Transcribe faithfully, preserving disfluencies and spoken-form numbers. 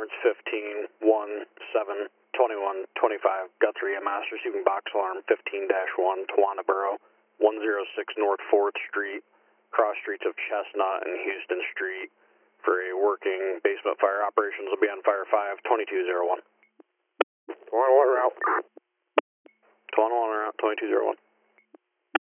Roberts fifteen one seven twenty-one twenty-five Guthrie, M S, receiving box alarm fifteen dash one, Tawana Borough, one oh six North fourth Street, cross streets of Chestnut and Houston Street. For a working basement fire, operations will be on fire five, twenty-two oh one. twenty-one route. twenty-one route, twenty-two oh one.